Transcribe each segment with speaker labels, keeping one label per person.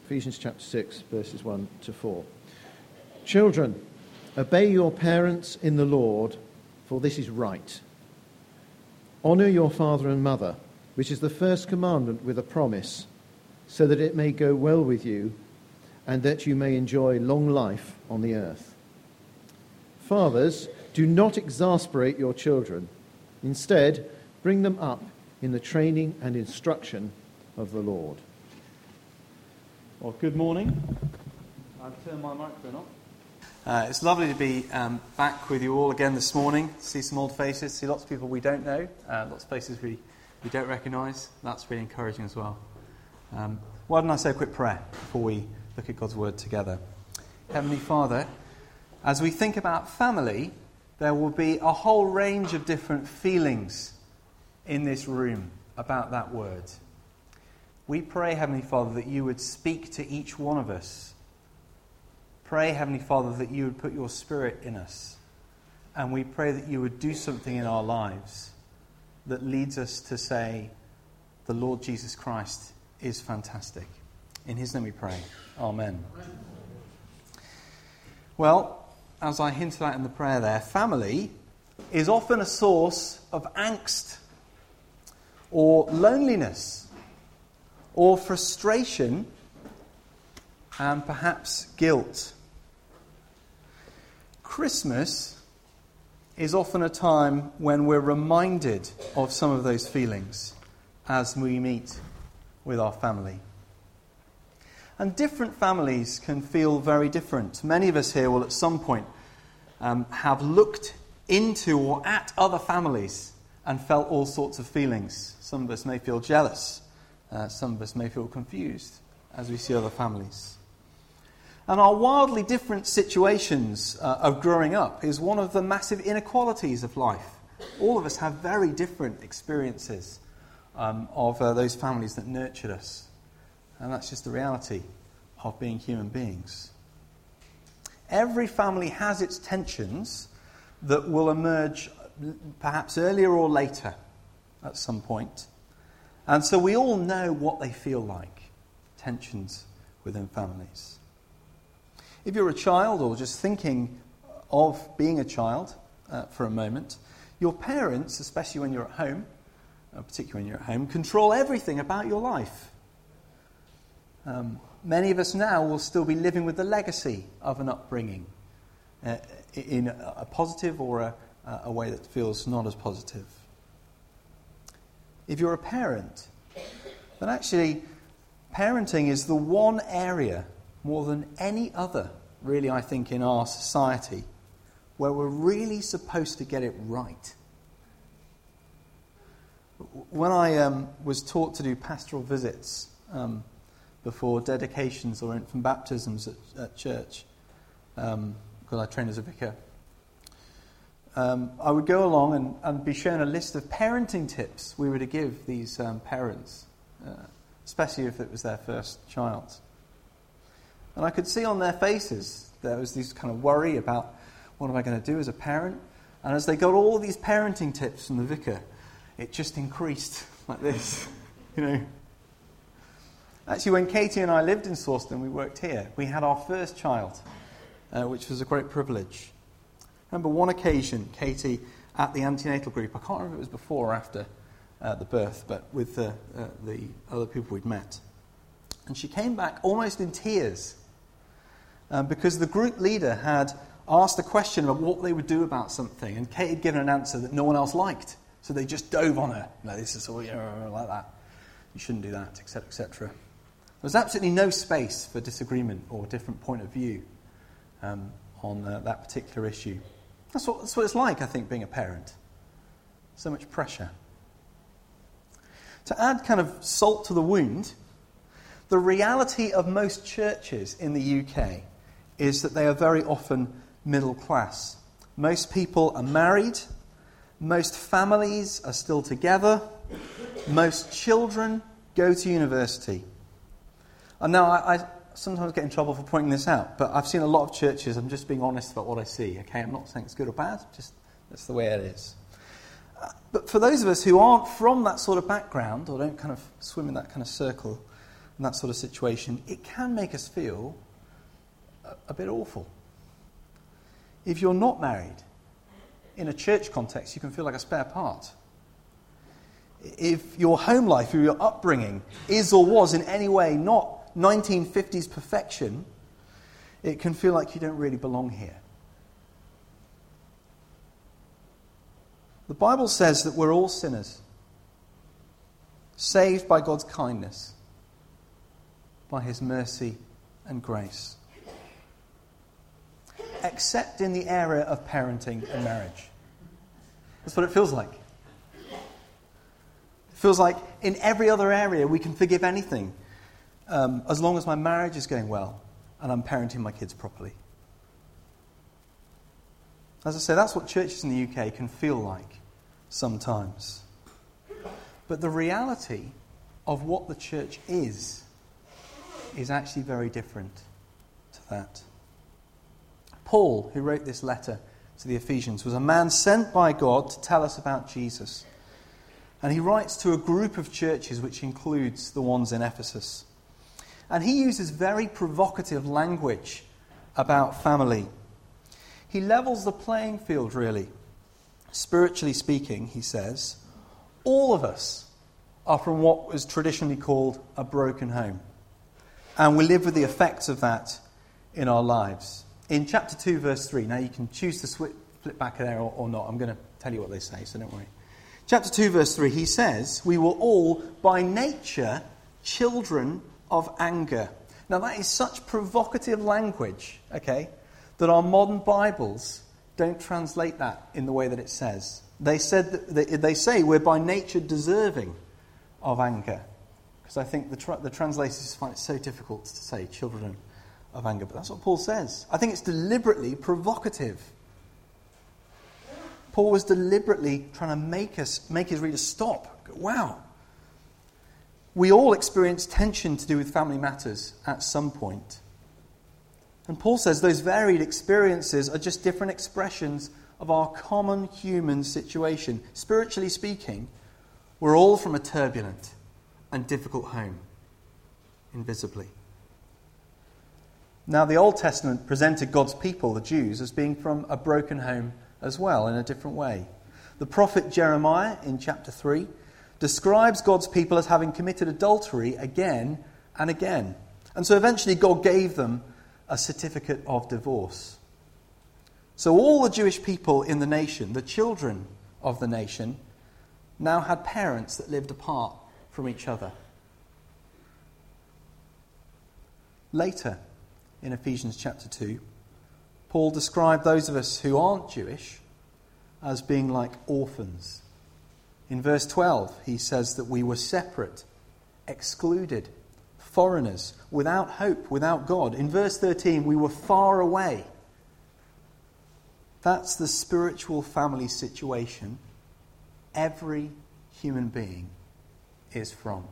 Speaker 1: Ephesians chapter 6, verses 1 to 4. Children, obey your parents in the Lord, for this is right. Honour your father and mother, which is the first commandment with a promise, so that it may go well with you, and that you may enjoy long life on the earth. Fathers, do not exasperate your children. Instead, bring them up in the training and instruction of the Lord.
Speaker 2: Well, good morning. I've turned my microphone on. It's lovely to be back with you all again this morning. See some old faces, see lots of people we don't know, lots of faces we don't recognise. That's really encouraging as well. Why don't I say a quick prayer before we look at God's Word together? Heavenly Father, as we think about family, there will be a whole range of different feelings in this room about that word. We pray, Heavenly Father, that you would speak to each one of us. Pray, Heavenly Father, that you would put your Spirit in us. And we pray that you would do something in our lives that leads us to say, the Lord Jesus Christ is fantastic. In his name we pray. Amen. Well, as I hinted at in the prayer there, family is often a source of angst or loneliness or frustration and perhaps guilt. Christmas is often a time when we're reminded of some of those feelings as we meet with our family. And different families can feel very different. Many of us here will at some point have looked into or at other families and felt all sorts of feelings. Some of us may feel jealous. Some of us may feel confused as we see other families. And our wildly different situations of growing up is one of the massive inequalities of life. All of us have very different experiences of those families that nurtured us. And that's just the reality of being human beings. Every family has its tensions that will emerge perhaps earlier or later at some point. And so we all know what they feel like, tensions within families. If you're a child or just thinking of being a child for a moment, your parents, especially when you're at home, particularly when you're at home, control everything about your life. Many of us now will still be living with the legacy of an upbringing in a positive or a way that feels not as positive. If you're a parent, then actually parenting is the one area more than any other, really, I think, in our society where we're really supposed to get it right. When I was taught to do pastoral visits before dedications or infant baptisms at church, because I trained as a vicar, I would go along and be shown a list of parenting tips we were to give these parents, especially if it was their first child. And I could see on their faces there was this kind of worry about what am I going to do as a parent? And as they got all these parenting tips from the vicar, it just increased like this, you know. Actually, when Katie and I lived in Sawston, we worked here, we had our first child, which was a great privilege. I remember one occasion, Katie, at the antenatal group, I can't remember if it was before or after the birth, but with the other people we'd met. And she came back almost in tears because the group leader had asked a question about what they would do about something, and Kate had given an answer that no one else liked. So they just dove on her. No, this is all like that. You shouldn't do that, etc., etc. There was absolutely no space for disagreement or different point of view on that particular issue. That's what it's like, I think, being a parent. So much pressure. To add kind of salt to the wound, the reality of most churches in the UK is that they are very often middle class. Most people are married. Most families are still together. Most children go to university. And now I sometimes get in trouble for pointing this out, but I've seen a lot of churches. I'm just being honest about what I see. Okay, I'm not saying it's good or bad. Just that's the way it is. But for those of us who aren't from that sort of background or don't kind of swim in that kind of circle, in that sort of situation, it can make us feel a bit awful. If you're not married, in a church context, you can feel like a spare part. If your home life or your upbringing is or was in any way not 1950s perfection, it can feel like you don't really belong here. The Bible says that we're all sinners, saved by God's kindness, by his mercy and grace. Except in the area of parenting and marriage. That's what it feels like. It feels like in every other area we can forgive anything, as long as my marriage is going well and I'm parenting my kids properly. As I say, that's what churches in the UK can feel like sometimes. But the reality of what the church is actually very different to that. Paul, who wrote this letter to the Ephesians, was a man sent by God to tell us about Jesus. And he writes to a group of churches which includes the ones in Ephesus. And he uses very provocative language about family. He levels the playing field, really. Spiritually speaking, he says, all of us are from what was traditionally called a broken home. And we live with the effects of that in our lives. In chapter 2, verse 3, now you can choose to flip back there or not. I'm going to tell you what they say, so don't worry. Chapter 2, verse 3, he says, we were all, by nature, children of anger. Now that is such provocative language, okay, that our modern Bibles don't translate that in the way that it says. They say we're by nature deserving of anger. Because I think the translators find it so difficult to say children of anger. But that's what Paul says. I think it's deliberately provocative. Paul was deliberately trying to make his readers stop. Wow. We all experience tension to do with family matters at some point. And Paul says those varied experiences are just different expressions of our common human situation. Spiritually speaking, we're all from a turbulent and difficult home, invisibly. Now, the Old Testament presented God's people, the Jews, as being from a broken home as well, in a different way. The prophet Jeremiah, in chapter 3, describes God's people as having committed adultery again and again. And so eventually God gave them a certificate of divorce. So all the Jewish people in the nation, the children of the nation, now had parents that lived apart from each other. Later, in Ephesians chapter 2, Paul described those of us who aren't Jewish as being like orphans. In verse 12, he says that we were separate, excluded, foreigners, without hope, without God. In verse 13, we were far away. That's the spiritual family situation every human being is from.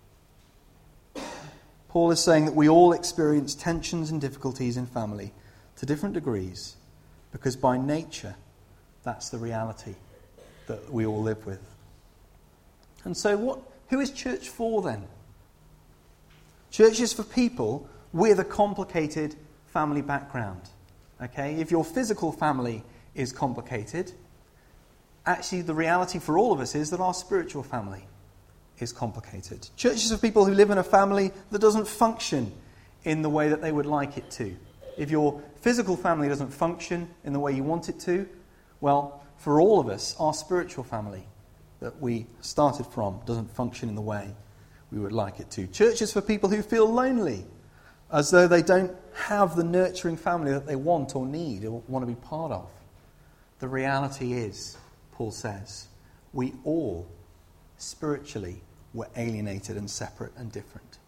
Speaker 2: Paul is saying that we all experience tensions and difficulties in family to different degrees, because by nature, that's the reality that we all live with. And so who is church for then? Church is for people with a complicated family background. Okay? If your physical family is complicated, actually the reality for all of us is that our spiritual family is complicated. Church is for people who live in a family that doesn't function in the way that they would like it to. If your physical family doesn't function in the way you want it to, well, for all of us, our spiritual family that we started from doesn't function in the way we would like it to. Church is for people who feel lonely, as though they don't have the nurturing family that they want or need or want to be part of. The reality is, Paul says, we all spiritually were alienated and separate and different.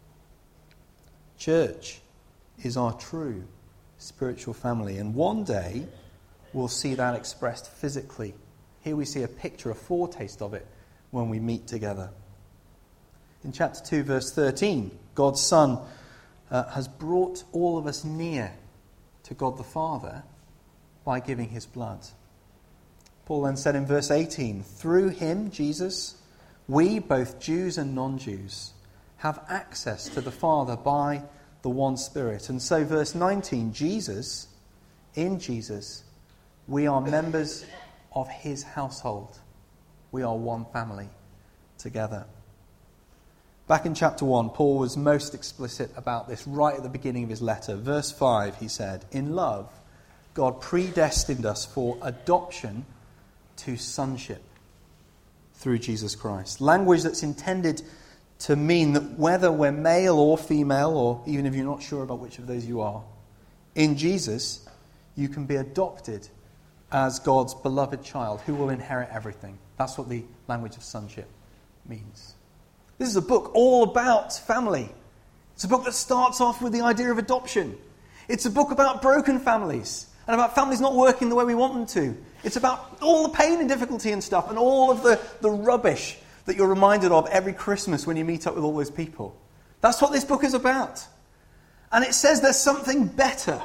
Speaker 2: Church is our true spiritual family, and one day we'll see that expressed physically. Here we see a picture, a foretaste of it, when we meet together. In chapter 2, verse 13, God's Son has brought all of us near to God the Father by giving his blood. Paul then said in verse 18, through him, Jesus, we, both Jews and non-Jews, have access to the Father by the one Spirit. And so verse 19, in Jesus, we are members of his household. We are one family together. Back in chapter 1, Paul was most explicit about this right at the beginning of his letter. Verse 5, he said, "In love, God predestined us for adoption to sonship through Jesus Christ." Language that's intended to mean that whether we're male or female, or even if you're not sure about which of those you are, in Jesus, you can be adopted as God's beloved child who will inherit everything. That's what the language of sonship means. This is a book all about family. It's a book that starts off with the idea of adoption. It's a book about broken families and about families not working the way we want them to. It's about all the pain and difficulty and stuff and all of the rubbish that you're reminded of every Christmas when you meet up with all those people. That's what this book is about. And it says there's something better.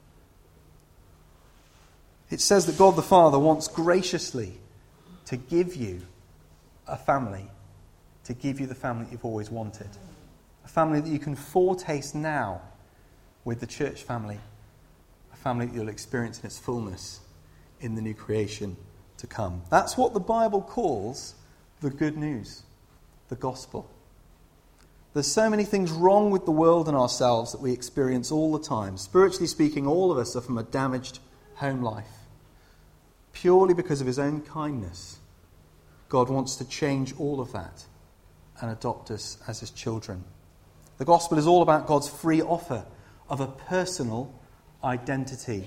Speaker 2: It says that God the Father wants graciously to give you a family, to give you the family that you've always wanted. A family that you can foretaste now with the church family. A family that you'll experience in its fullness in the new creation to come. That's what the Bible calls the good news, the gospel. There's so many things wrong with the world and ourselves that we experience all the time. Spiritually speaking, all of us are from a damaged home life. Purely because of his own kindness, God wants to change all of that and adopt us as his children. The gospel is all about God's free offer of a personal identity.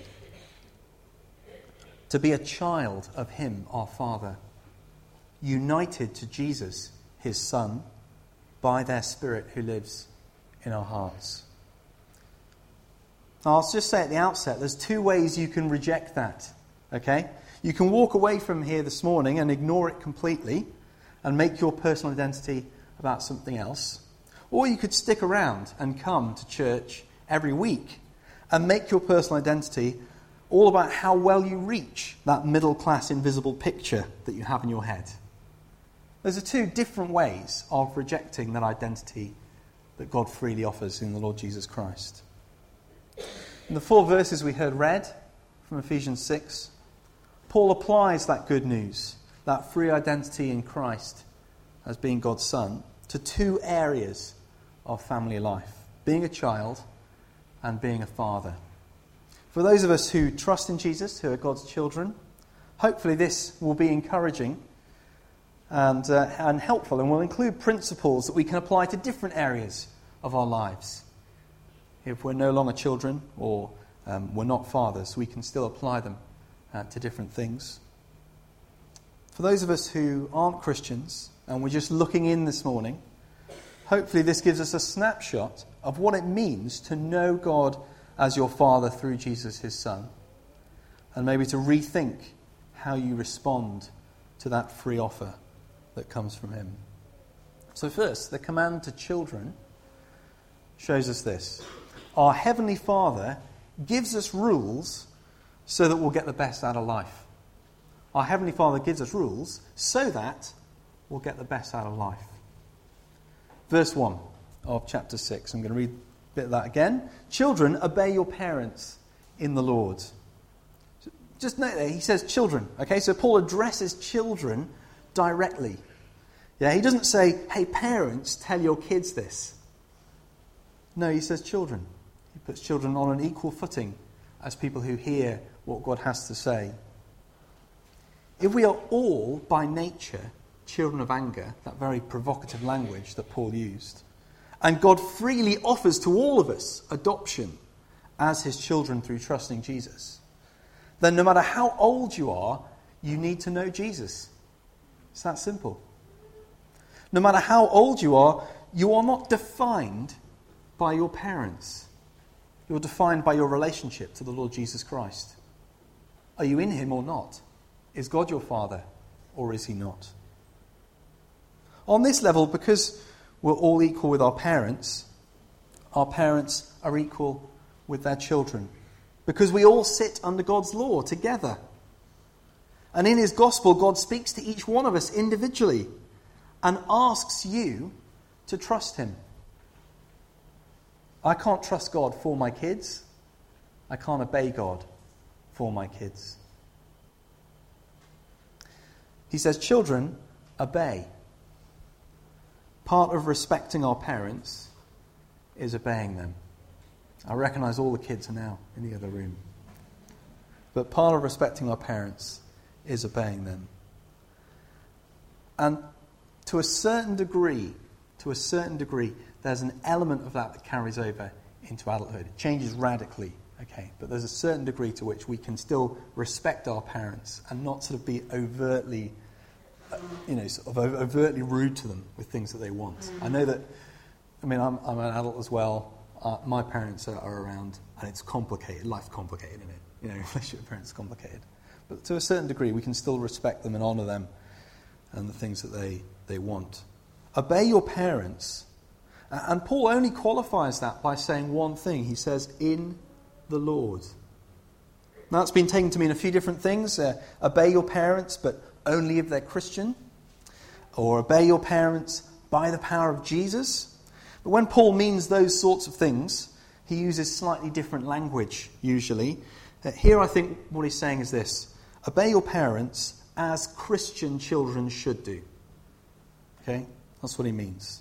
Speaker 2: To be a child of him, our Father, united to Jesus, his Son, by their Spirit who lives in our hearts. Now, I'll just say at the outset, there's two ways you can reject that. Okay? You can walk away from here this morning and ignore it completely and make your personal identity about something else. Or you could stick around and come to church every week and make your personal identity all about how well you reach that middle-class invisible picture that you have in your head. Those are two different ways of rejecting that identity that God freely offers in the Lord Jesus Christ. In the 4 verses we heard read from Ephesians 6, Paul applies that good news, that free identity in Christ as being God's Son, to 2 areas of family life: being a child and being a father. For those of us who trust in Jesus, who are God's children, hopefully this will be encouraging and helpful, and will include principles that we can apply to different areas of our lives. If we're no longer children or we're not fathers, we can still apply them to different things. For those of us who aren't Christians and we're just looking in this morning, hopefully this gives us a snapshot of what it means to know God as your Father through Jesus, his Son, and maybe to rethink how you respond to that free offer that comes from him. So first, the command to children shows us this. Our Heavenly Father gives us rules so that we'll get the best out of life. Our Heavenly Father gives us rules so that we'll get the best out of life. Verse 1 of chapter 6. I'm going to read a bit of that again. Children, obey your parents in the Lord. Just note there, he says children. Okay, so Paul addresses children directly. Yeah, he doesn't say, hey, parents, tell your kids this. No, he says children. He puts children on an equal footing as people who hear what God has to say. If we are all, by nature, children of anger, that very provocative language that Paul used, and God freely offers to all of us adoption as his children through trusting Jesus, then no matter how old you are, you need to know Jesus. It's that simple. No matter how old you are not defined by your parents. You're defined by your relationship to the Lord Jesus Christ. Are you in him or not? Is God your Father or is he not? On this level, because we're all equal with our parents are equal with their children. Because we all sit under God's law together. And in his gospel, God speaks to each one of us individually and asks you to trust him I can't trust God for my kids. I can't obey God for my kids. He says, children, obey. Part of respecting our parents is obeying them. I recognise all the kids are now in the other room. But part of respecting our parents is obeying them. And to a certain degree, there's an element of that carries over into adulthood. It changes radically, okay? But there's a certain degree to which we can still respect our parents and not sort of be overtly, overtly rude to them with things that they want. I know that, I'm an adult as well. My parents are around, and it's complicated. Life's complicated, isn't it? Relationship with parents is complicated. But to a certain degree, we can still respect them and honour them and the things that they want. Obey your parents. And Paul only qualifies that by saying one thing. He says, in the Lord. Now, it's been taken to mean a few different things. Obey your parents, but only if they're Christian. Or obey your parents by the power of Jesus. But when Paul means those sorts of things, he uses slightly different language, usually. Here I think what he's saying is this. Obey your parents as Christian children should do. Okay? That's what he means.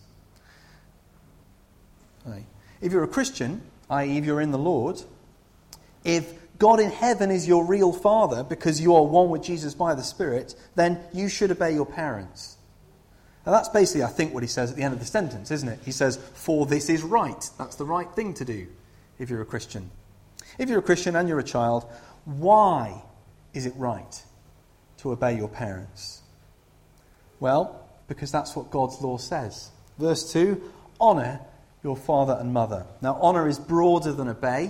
Speaker 2: Right. If you're a Christian, i.e. if you're in the Lord, if God in heaven is your real Father because you are one with Jesus by the Spirit, then you should obey your parents. Now that's basically, I think, what he says at the end of the sentence, isn't it? He says, for this is right. That's the right thing to do if you're a Christian. If you're a Christian and you're a child, why is it right to obey your parents? Well, because that's what God's law says. Verse 2, honour your father and mother. Now, honour is broader than obey.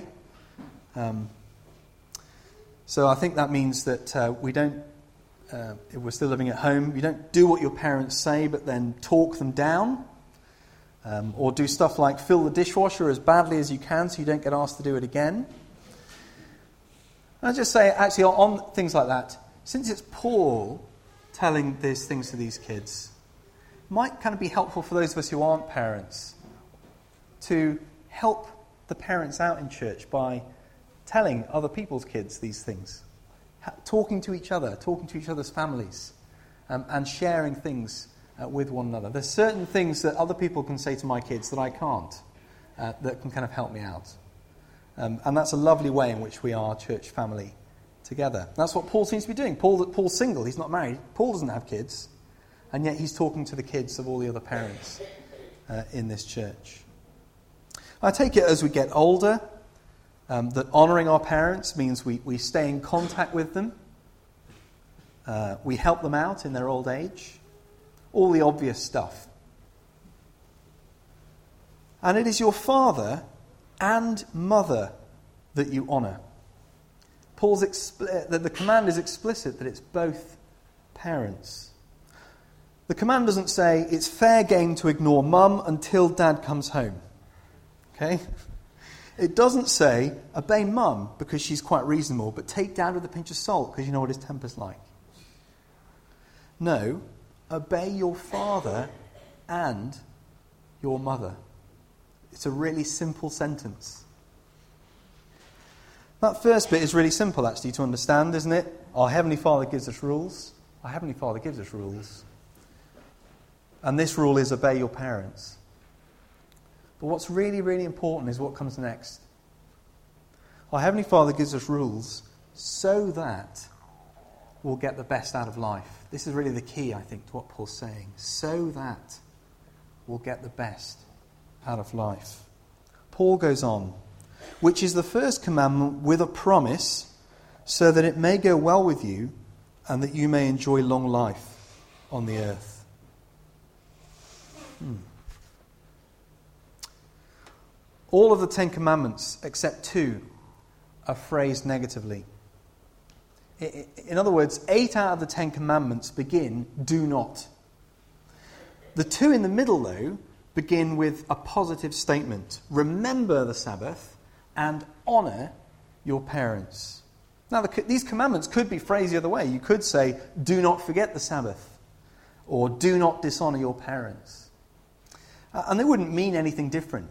Speaker 2: So I think that means that we don't, if we're still living at home, you don't do what your parents say but then talk them down. Or do stuff like fill the dishwasher as badly as you can so you don't get asked to do it again. And I just say, actually, on things like that, since it's Paul telling these things to these kids, it might kind of be helpful for those of us who aren't parents to help the parents out in church by telling other people's kids these things. Talking to each other, talking to each other's families, and sharing things with one another. There's certain things that other people can say to my kids that I can't, that can kind of help me out. And that's a lovely way in which we are church family together. That's what Paul seems to be doing. Paul's single, he's not married. Paul doesn't have kids. And yet he's talking to the kids of all the other parents in this church. I take it as we get older, that honouring our parents means we stay in contact with them. We help them out in their old age. All the obvious stuff. And it is your father and mother that you honour. The command is explicit that it's both parents. The command doesn't say it's fair game to ignore mum until dad comes home. Okay? It doesn't say obey mum because she's quite reasonable, but take dad with a pinch of salt because you know what his temper's like. No, obey your father and your mother. It's a really simple sentence. That first bit is really simple, actually, to understand, isn't it? Our Heavenly Father gives us rules. Our Heavenly Father gives us rules. And this rule is obey your parents. But what's really, really important is what comes next. Our Heavenly Father gives us rules so that we'll get the best out of life. This is really the key, I think, to what Paul's saying. So that we'll get the best out of life. Paul goes on, which is the first commandment with a promise, so that it may go well with you and that you may enjoy long life on the earth. All of the 10 commandments, except 2, are phrased negatively. In other words, 8 out of the 10 commandments begin, do not. The 2 in the middle, though, begin with a positive statement. Remember the Sabbath and honour your parents. Now, these commandments could be phrased the other way. You could say, do not forget the Sabbath, or do not dishonour your parents. And they wouldn't mean anything different.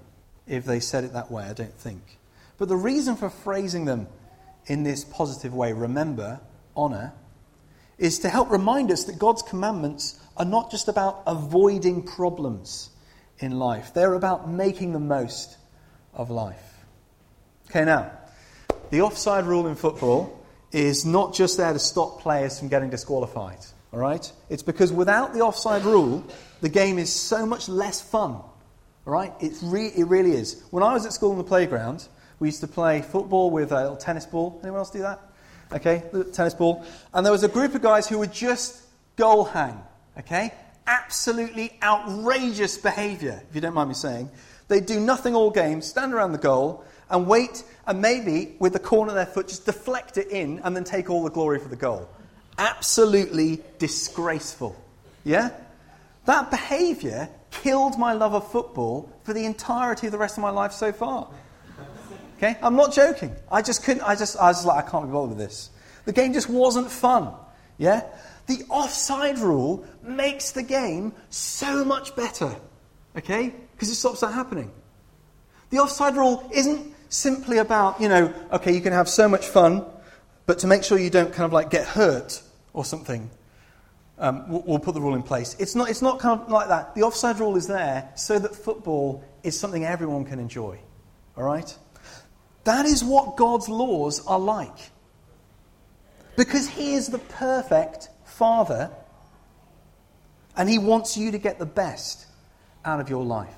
Speaker 2: if they said it that way, I don't think. But the reason for phrasing them in this positive way, remember, honour, is to help remind us that God's commandments are not just about avoiding problems in life. They're about making the most of life. Okay, now, the offside rule in football is not just there to stop players from getting disqualified. All right? It's because without the offside rule, the game is so much less fun. All right? It really is. When I was at school in the playground, we used to play football with a little tennis ball. Anyone else do that? Okay, the tennis ball. And there was a group of guys who would just goal hang. Okay? Absolutely outrageous behaviour, if you don't mind me saying. They'd do nothing all game, stand around the goal and wait, and maybe with the corner of their foot just deflect it in and then take all the glory for the goal. Absolutely disgraceful. Yeah? That behaviour killed my love of football for the entirety of the rest of my life so far. Okay? I'm not joking. I was like, I can't be bothered with this. The game just wasn't fun. Yeah? The offside rule makes the game so much better. Okay? Because it stops that happening. The offside rule isn't simply about, okay, you can have so much fun, but to make sure you don't kind of like get hurt or something, we'll put the rule in place. It's not kind of like that. The offside rule is there so that football is something everyone can enjoy. All right? That is what God's laws are like. Because He is the perfect Father, and He wants you to get the best out of your life.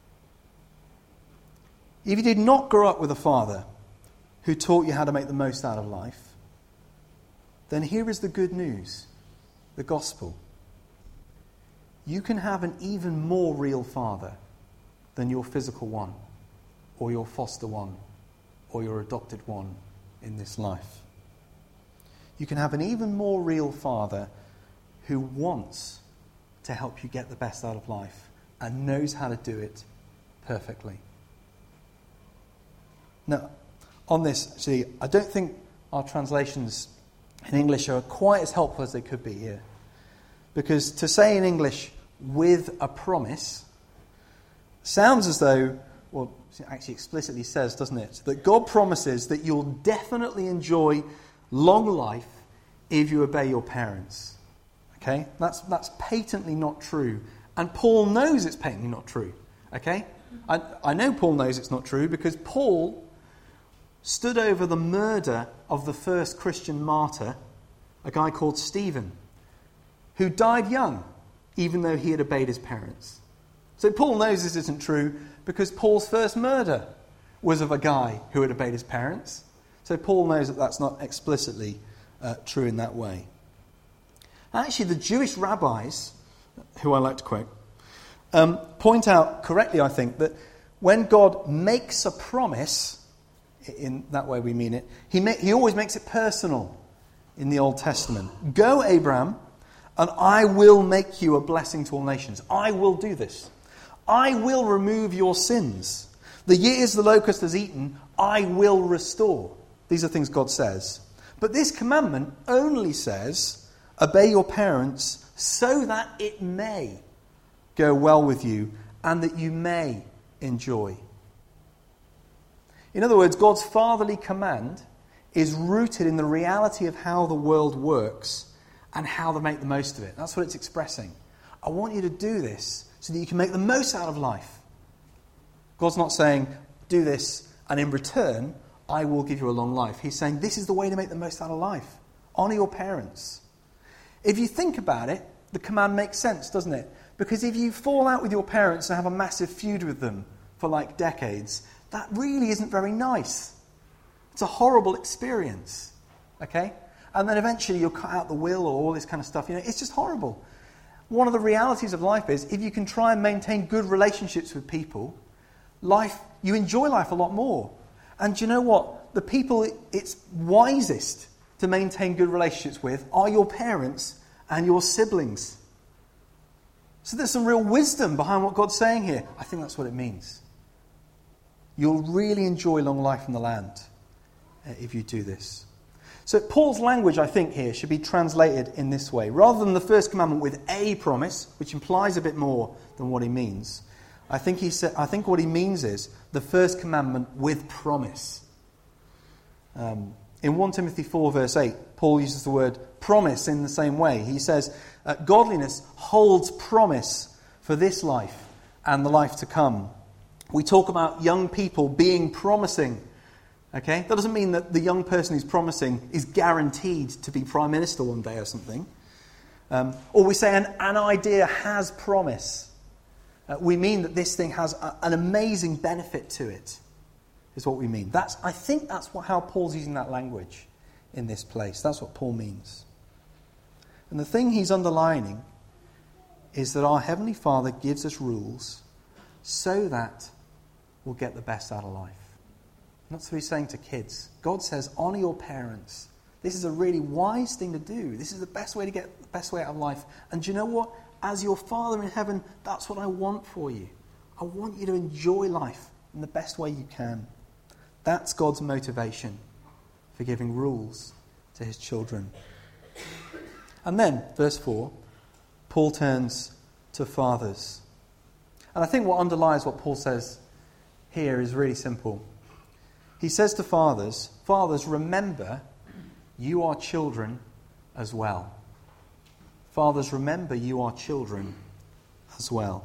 Speaker 2: If you did not grow up with a father who taught you how to make the most out of life, then here is the good news, the gospel. You can have an even more real father than your physical one, or your foster one, or your adopted one in this life. You can have an even more real father who wants to help you get the best out of life and knows how to do it perfectly. Now, on this, actually, I don't think our translations in English are quite as helpful as they could be here. Because to say in English, with a promise, sounds as though, well, it actually explicitly says, doesn't it, that God promises that you'll definitely enjoy long life if you obey your parents. Okay? That's patently not true. And Paul knows it's patently not true. Okay? I know Paul knows it's not true because Paul stood over the murder of the first Christian martyr, a guy called Stephen, who died young, even though he had obeyed his parents. So Paul knows this isn't true because Paul's first murder was of a guy who had obeyed his parents. So Paul knows that that's not explicitly true in that way. Actually, the Jewish rabbis, who I like to quote, point out correctly, I think, that when God makes a promise, in that way we mean it, he always makes it personal in the Old Testament. Go, Abraham, and I will make you a blessing to all nations. I will do this. I will remove your sins. The years the locust has eaten, I will restore. These are things God says. But this commandment only says, obey your parents so that it may go well with you and that you may enjoy. In other words, God's fatherly command is rooted in the reality of how the world works and how to make the most of it. That's what it's expressing. I want you to do this so that you can make the most out of life. God's not saying, do this and in return, I will give you a long life. He's saying, this is the way to make the most out of life. Honour your parents. If you think about it, the command makes sense, doesn't it? Because if you fall out with your parents and have a massive feud with them for like decades, that really isn't very nice. It's a horrible experience. Okay? And then eventually you'll cut out the will or all this kind of stuff. It's just horrible. One of the realities of life is if you can try and maintain good relationships with people, you enjoy life a lot more. And do you know what? The people it's wisest to maintain good relationships with are your parents and your siblings. So there's some real wisdom behind what God's saying here. I think that's what it means. You'll really enjoy long life in the land if you do this. So Paul's language, I think, here should be translated in this way. Rather than the first commandment with a promise, which implies a bit more than what he means, I think what he means is the first commandment with promise. In 1 Timothy 4 verse 8, Paul uses the word promise in the same way. He says, godliness holds promise for this life and the life to come. We talk about young people being promising. Okay? That doesn't mean that the young person who's promising is guaranteed to be Prime Minister one day or something. Or we say an idea has promise. We mean that this thing has an amazing benefit to it, is what we mean. I think that's how Paul's using that language in this place. That's what Paul means. And the thing he's underlining is that our Heavenly Father gives us rules so that we'll get the best out of life. That's what he's saying to kids. God says, honour your parents. This is a really wise thing to do. This is the best way to get the best way out of life. And do you know what? As your Father in heaven, that's what I want for you. I want you to enjoy life in the best way you can. That's God's motivation for giving rules to his children. And then, verse 4, Paul turns to fathers. And I think what underlies what Paul says here is really simple. He says to fathers, fathers, remember, you are children as well. Fathers, remember, you are children as well.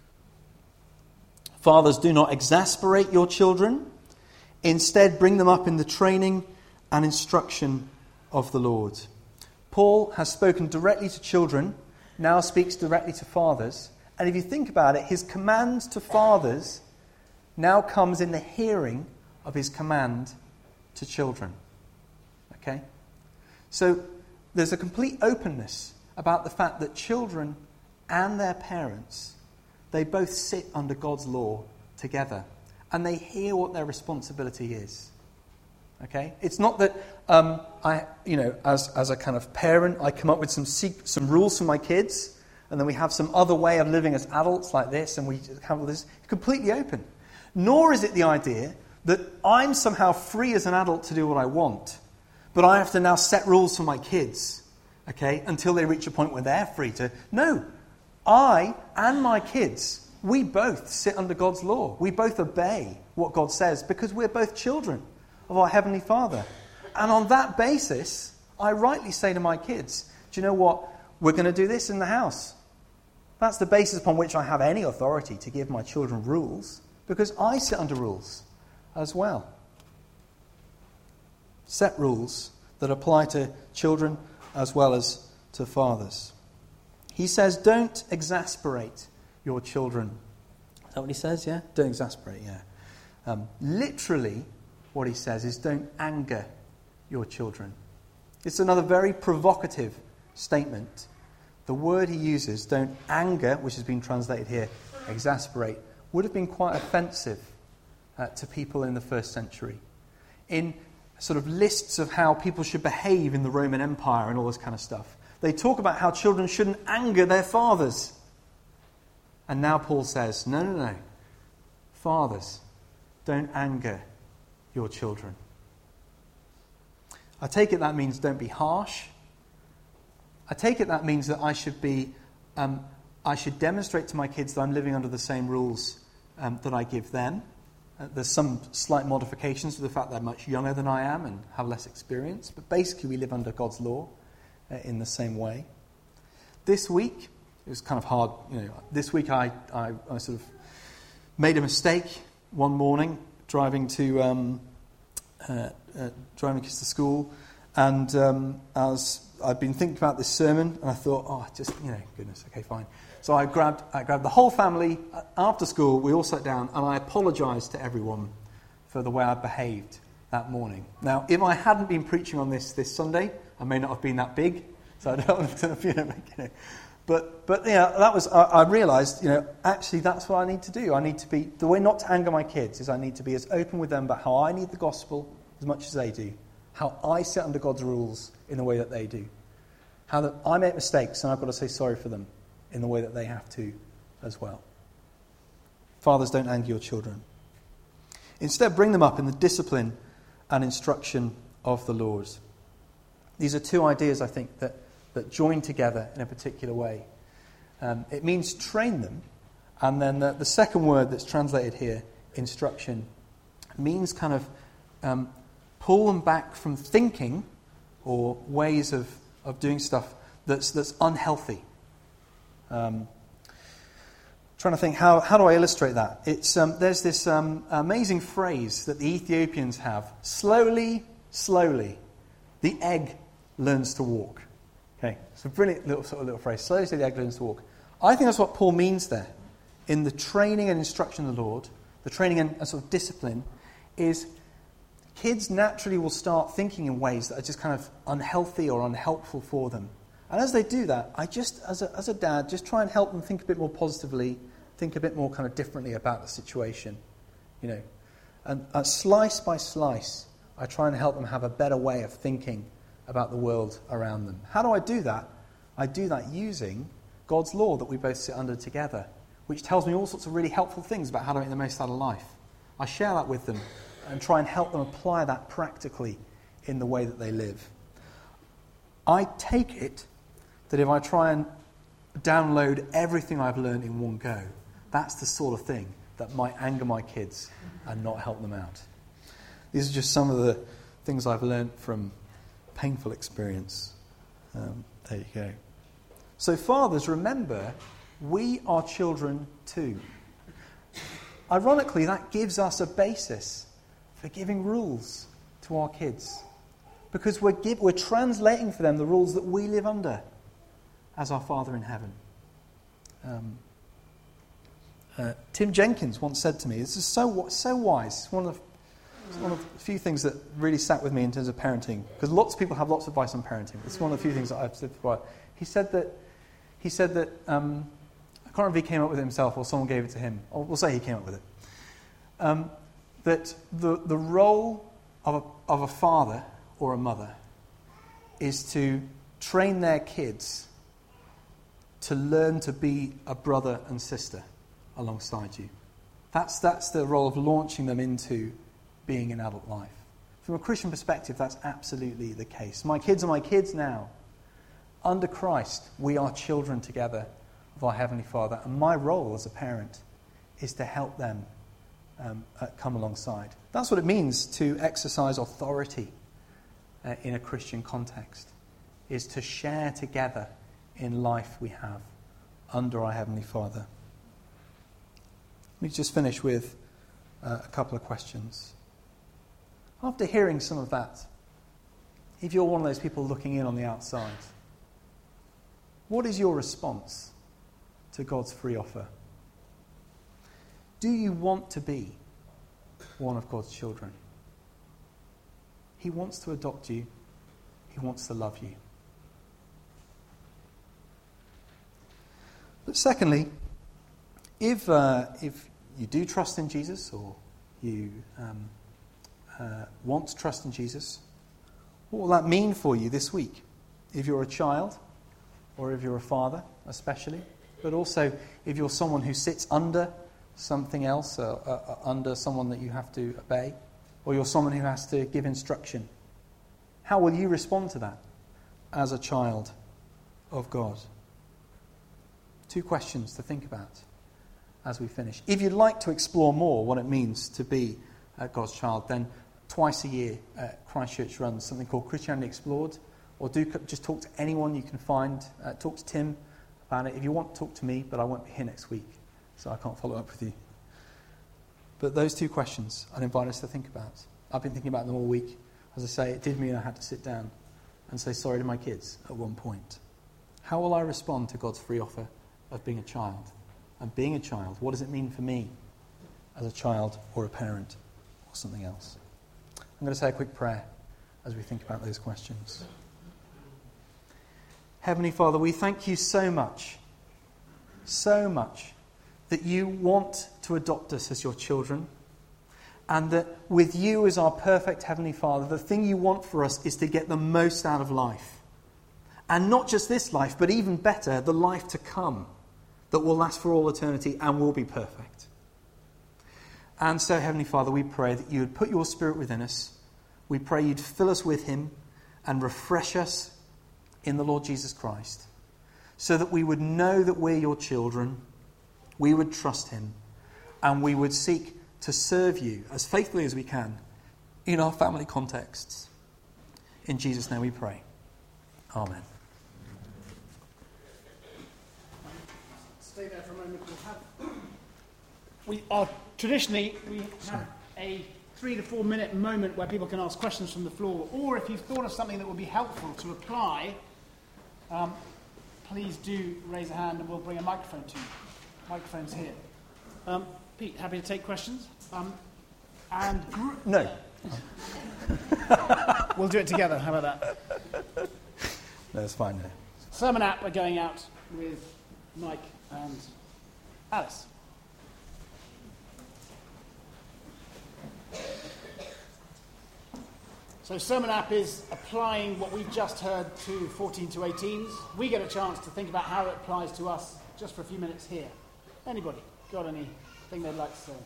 Speaker 2: Fathers, do not exasperate your children. Instead, bring them up in the training and instruction of the Lord. Paul has spoken directly to children, now speaks directly to fathers. And if you think about it, his command to fathers now comes in the hearing of his command to children. Okay? So there's a complete openness about the fact that children and their parents, they both sit under God's law together. And they hear what their responsibility is. Okay? It's not that as a kind of parent, I come up with some rules for my kids, and then we have some other way of living as adults like this, and we handle this completely open. Nor is it the idea that I'm somehow free as an adult to do what I want, but I have to now set rules for my kids, okay, until they reach a point where they're free to. No, I and my kids, we both sit under God's law. We both obey what God says because we're both children of our Heavenly Father. And on that basis, I rightly say to my kids, do you know what? We're going to do this in the house. That's the basis upon which I have any authority to give my children rules, because I sit under rules as well. Set rules that apply to children as well as to fathers. He says, don't exasperate your children. Is that what he says? Yeah? Don't exasperate, yeah. Literally, what he says is don't anger your children. It's another very provocative statement. The word he uses, don't anger, which has been translated here, exasperate, would have been quite offensive to people in the first century. In sort of lists of how people should behave in the Roman Empire and all this kind of stuff, they talk about how children shouldn't anger their fathers. And now Paul says, no. Fathers, don't anger your children. I take it that means don't be harsh. I take it that means that I should demonstrate to my kids that I'm living under the same rules that I give them. There's some slight modifications to the fact that they're much younger than I am and have less experience. But basically we live under God's law in the same way. This week, it was kind of hard. This week I sort of made a mistake one morning driving kids to school, and I'd been thinking about this sermon, and I thought, goodness, okay, fine. So I grabbed the whole family after school. We all sat down, and I apologised to everyone for the way I behaved that morning. Now, if I hadn't been preaching on this Sunday, I may not have been that big. So I don't, But that was. I realised, actually that's what I need to do. I need to be the way not to anger my kids is I need to be as open with them about how I need the gospel as much as they do, how I sit under God's rules in the way that they do, how that I make mistakes and I've got to say sorry for them in the way that they have to as well. Fathers, don't anger your children. Instead, bring them up in the discipline and instruction of the Lord. These are two ideas, I think, that join together in a particular way. It means train them And then the second word that's translated here, instruction, means kind of pull them back from thinking or ways of doing stuff that's unhealthy. Trying to think, how do I illustrate that? It's there's this amazing phrase that the Ethiopians have: slowly, the egg learns to walk. Okay, it's a brilliant little phrase. Slowly, the egg learns to walk. I think that's what Paul means there. In the training and instruction of the Lord, the training and sort of discipline, is kids naturally will start thinking in ways that are just kind of unhealthy or unhelpful for them. And as they do that, I just, as a dad, just try and help them think a bit more positively, think a bit more kind of differently about the situation, you know. And slice by slice, I try and help them have a better way of thinking about the world around them. How do I do that? I do that using God's law that we both sit under together, which tells me all sorts of really helpful things about how to make the most out of life. I share that with them and try and help them apply that practically in the way that they live. I take it that if I try and download everything I've learned in one go, that's the sort of thing that might anger my kids and not help them out. These are just some of the things I've learned from painful experience. There you go. So fathers, remember, we are children too. Ironically, that gives us a basis for giving rules to our kids, because we're translating for them the rules that we live under as our Father in heaven. Tim Jenkins once said to me, this is so wise. It's one of the few things that really sat with me in terms of parenting, because lots of people have lots of advice on parenting. It's one of the few things that I've said before. He said that I can't remember if he came up with it himself or someone gave it to him. Or we'll say he came up with it. That the role of a father or a mother is to train their kids to learn to be a brother and sister alongside you. That's the role of launching them into being in adult life. From a Christian perspective, that's absolutely the case. My kids are my kids now. Under Christ, we are children together of our Heavenly Father, and my role as a parent is to help them come alongside. That's what it means to exercise authority in a Christian context, is to share together in life we have under our Heavenly Father. Let me just finish with a couple of questions. After hearing some of that, if you're one of those people looking in on the outside, what is your response to God's free offer? Do you want to be one of God's children? He wants to adopt you. He wants to love you. But secondly, if you do trust in Jesus, or you want to trust in Jesus, what will that mean for you this week? If you're a child, or if you're a father especially, but also if you're someone who sits under something else, under someone that you have to obey, or you're someone who has to give instruction. How will you respond to that as a child of God? 2 questions to think about as we finish. If you'd like to explore more what it means to be God's child, then twice a year Christchurch runs something called Christianity Explored, or do just talk to anyone you can find. Talk to Tim about it. If you want, talk to me, but I won't be here next week, so I can't follow up with you. But those 2 questions I'd invite us to think about. I've been thinking about them all week. As I say, it did mean I had to sit down and say sorry to my kids at one point. How will I respond to God's free offer of being a child? And being a child, what does it mean for me as a child or a parent or something else? I'm going to say a quick prayer as we think about those questions. Heavenly Father, we thank you so much that you want to adopt us as your children, and that with you as our perfect Heavenly Father, the thing you want for us is to get the most out of life. And not just this life, but even better, the life to come that will last for all eternity and will be perfect. And so, Heavenly Father, we pray that you would put your Spirit within us. We pray you'd fill us with him and refresh us in the Lord Jesus Christ, so that we would know that we're your children, we would trust him, and we would seek to serve you as faithfully as we can in our family contexts. In Jesus' name we pray. Amen.
Speaker 3: Stay there for a moment. Traditionally we have a 3 to 4 minute moment where people can ask questions from the floor, or if you've thought of something that would be helpful to apply, please do raise a hand and we'll bring a microphone to you. Microphone's here. Pete, happy to take questions?
Speaker 2: No.
Speaker 3: We'll do it together. How about that?
Speaker 2: No, it's fine. No.
Speaker 3: Sermon app are going out with Mike and Alice. So Sermon app is applying what we've just heard to 14 to 18s. We get a chance to think about how it applies to us just for a few minutes here. Anybody got anything they'd like to say?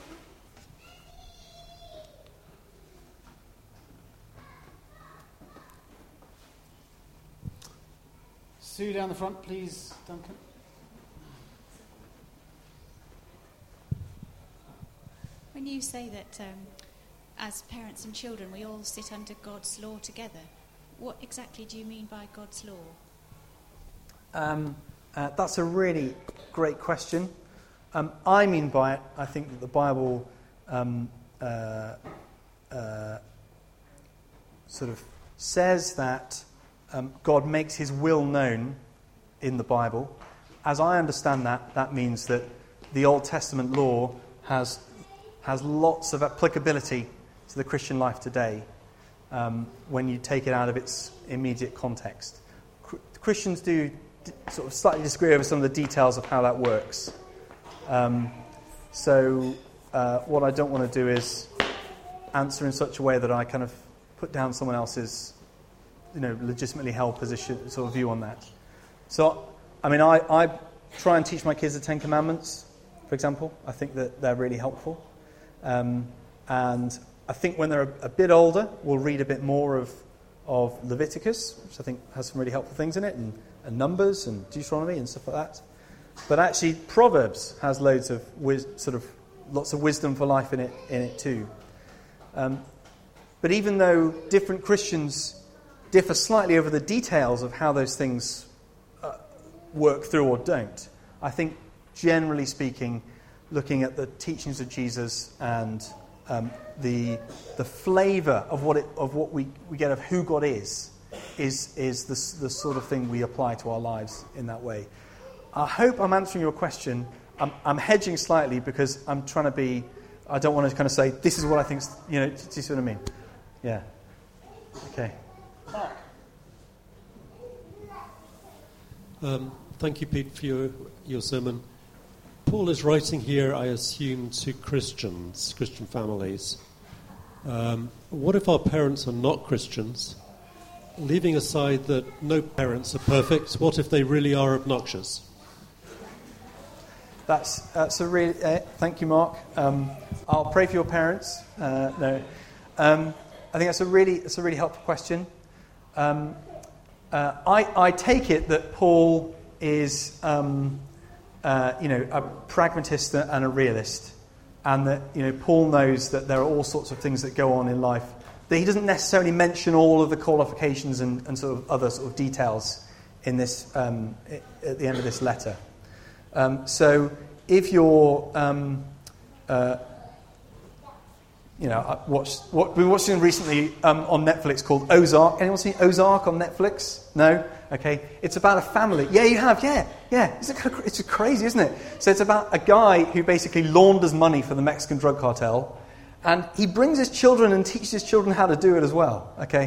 Speaker 3: Sue down the front, please, Duncan.
Speaker 4: When you say that as parents and children we all sit under God's law together, what exactly do you mean by God's law?
Speaker 2: That's a really great question. I mean by it, I think that the Bible sort of says that God makes his will known in the Bible. As I understand that, that means that the Old Testament law has lots of applicability to the Christian life today when you take it out of its immediate context. Christians do sort of slightly disagree over some of the details of how that works. So what I don't want to do is answer in such a way that I kind of put down someone else's legitimately held position, sort of view on that. So, I mean, I try and teach my kids the Ten Commandments, for example. I think that they're really helpful. And I think when they're a bit older, we'll read a bit more of Leviticus, which I think has some really helpful things in it, and Numbers and Deuteronomy and stuff like that. But actually, Proverbs has lots of wisdom for life in it too. But even though different Christians differ slightly over the details of how those things work through or don't, I think, generally speaking, looking at the teachings of Jesus and the flavour of what we get of who God is the sort of thing we apply to our lives in that way. I hope I'm answering your question. I'm hedging slightly because I'm trying to be. I don't want to kind of say this is what I think. Do you see what I mean? Yeah. Okay.
Speaker 5: Thank you, Pete, for your sermon. Paul is writing here, I assume, to Christian families. What if our parents are not Christians? Leaving aside that no parents are perfect, what if they really are obnoxious?
Speaker 2: That's a really... thank you, Mark. I'll pray for your parents. No. I think that's a really helpful question. I take it that Paul is... a pragmatist and a realist, and that Paul knows that there are all sorts of things that go on in life. That he doesn't necessarily mention all of the qualifications and sort of other sort of details in this at the end of this letter. So if you're what we've been watching recently on Netflix called Ozark. Anyone seen Ozark on Netflix? No? Okay. It's about a family. Yeah, you have. Yeah. It's crazy, isn't it? So it's about a guy who basically launders money for the Mexican drug cartel, and he brings his children and teaches his children how to do it as well. Okay.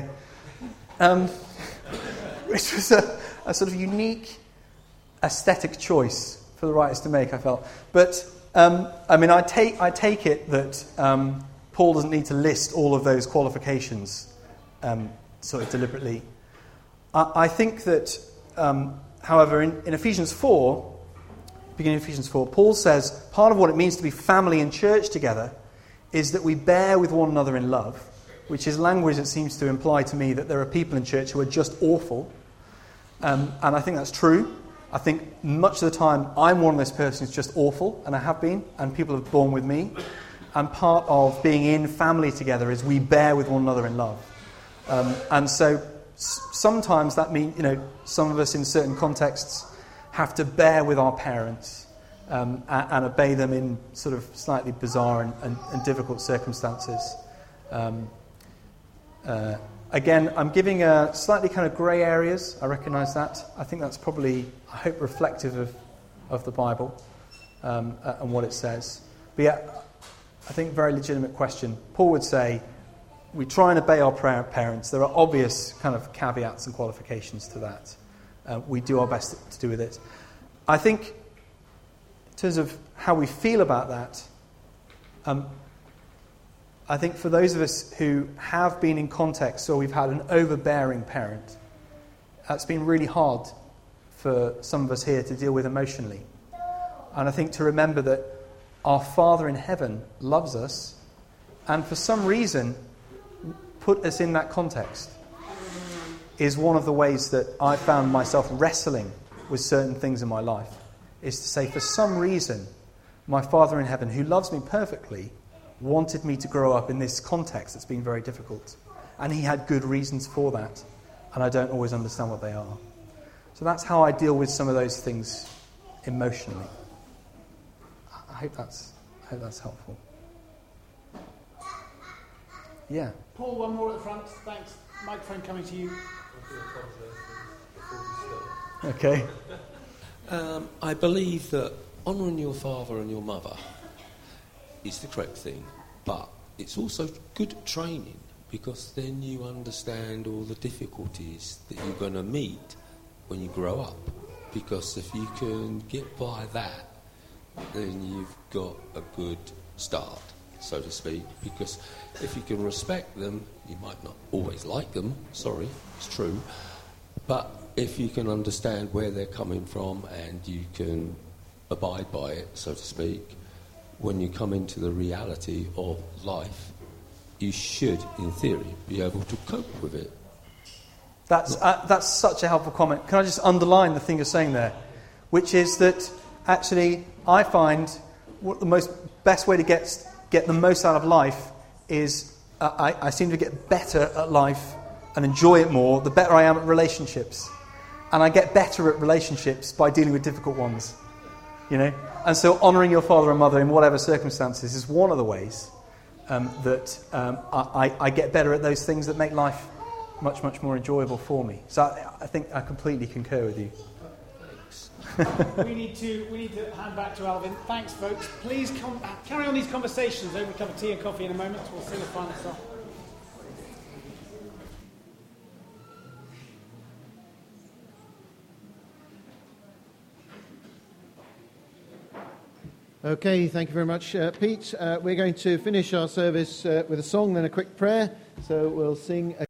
Speaker 2: Which was a sort of unique aesthetic choice for the writers to make, I felt. But I take it that Paul doesn't need to list all of those qualifications sort of deliberately. I think that, however, in Ephesians 4, beginning of Ephesians 4, Paul says part of what it means to be family and church together is that we bear with one another in love, which is language that seems to imply to me that there are people in church who are just awful. And I think that's true. I think much of the time I'm one of those persons who's just awful, and I have been, and people have borne with me. And part of being in family together is we bear with one another in love. And so sometimes that means, some of us in certain contexts have to bear with our parents and obey them in sort of slightly bizarre and difficult circumstances. Again, I'm giving a slightly kind of grey areas. I recognise that. I think that's probably, I hope, reflective of the Bible and what it says. But yeah, I think very legitimate question. Paul would say, we try and obey our parents. There are obvious kind of caveats and qualifications to that. We do our best to do with it. I think, in terms of how we feel about that, I think for those of us who have been in context where we've had an overbearing parent, that's been really hard for some of us here to deal with emotionally. And I think to remember that our Father in heaven loves us, and for some reason put us in that context, is one of the ways that I found myself wrestling with certain things in my life, is to say, for some reason, my Father in heaven, who loves me perfectly, wanted me to grow up in this context that's been very difficult. And he had good reasons for that, and I don't always understand what they are. So that's how I deal with some of those things emotionally. I hope that's helpful. Yeah.
Speaker 3: Paul, one more at the front. Thanks. Microphone coming to you.
Speaker 2: Okay.
Speaker 6: I believe that honouring your father and your mother is the correct thing, but it's also good training, because then you understand all the difficulties that you're going to meet when you grow up. Because if you can get by that, then you've got a good start, so to speak. Because if you can respect them, you might not always like them, sorry, it's true, but if you can understand where they're coming from and you can abide by it, so to speak, when you come into the reality of life, you should, in theory, be able to cope with it.
Speaker 2: That's such a helpful comment. Can I just underline the thing you're saying there, which is that actually I find what the best way to get the most out of life is I seem to get better at life and enjoy it more the better I am at relationships. And I get better at relationships by dealing with difficult ones, And so honouring your father and mother in whatever circumstances is one of the ways that I get better at those things that make life much, much more enjoyable for me. So I think I completely concur with you.
Speaker 3: we need to hand back to Alvin. Thanks, folks. Please carry on these conversations over a cup of tea and coffee in a moment. We'll sing a final song.
Speaker 1: Okay, thank you very much, Pete. We're going to finish our service with a song, then a quick prayer. So we'll sing